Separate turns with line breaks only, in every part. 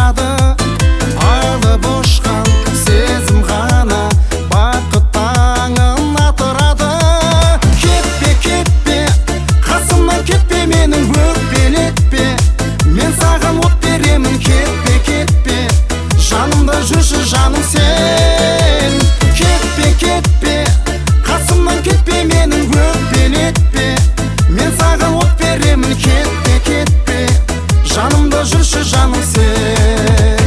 атырады, алып ұшқан сезім ғана бақыт таңын атырады. Кетпе, кетпе, қасымнан кетпе, менің өкпелетпе, мен саған от беремін. Кетпе, кетпе, жанымда жүрші жаным сен. Кетпе, кетпе, қасымнан кетпе, менің өкпелетпе, мен саған от беремін. Кетпе, кетпе, жанымда жүрші жаным сен.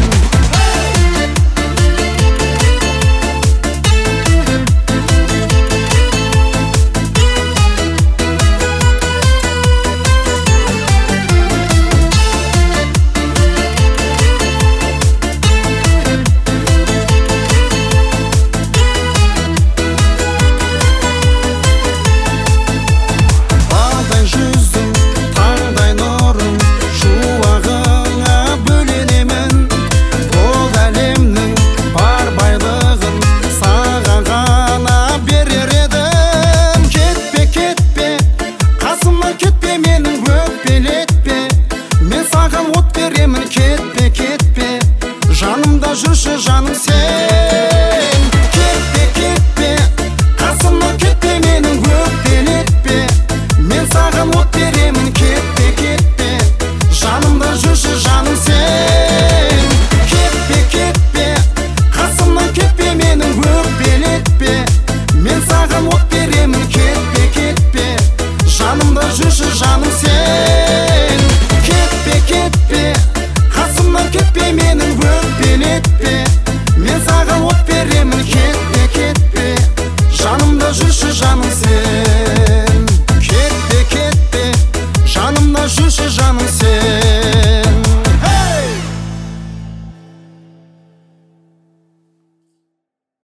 Балдай жүзің, таңдай нұрың, шуағыңа бөленемін. Ол әлемнің бар байлығын саған ғана берер едім. Кетпе, кетпе, қасымнан кетпе, менің өкпелетпе, мен саған от беремін. Кетпе, кетпе, жанымда жүрші жаным сен. Кетпе, кетпе, қасымнан кетпе, менің өкпелетпе, мен саған от беремін. Кетпе, кетпе, жанымда жүрші жаным сен. Кетпе, кетпе, қасымнан кетпе, менің өкпелетпе, мен саған от беремін. Кетпе, кетпе, жанымда жүрші жаным сен. Кетпе, кетпе, қасымнан кетпе, менің өкпелетпе, мен саған от беремін. Кетпе,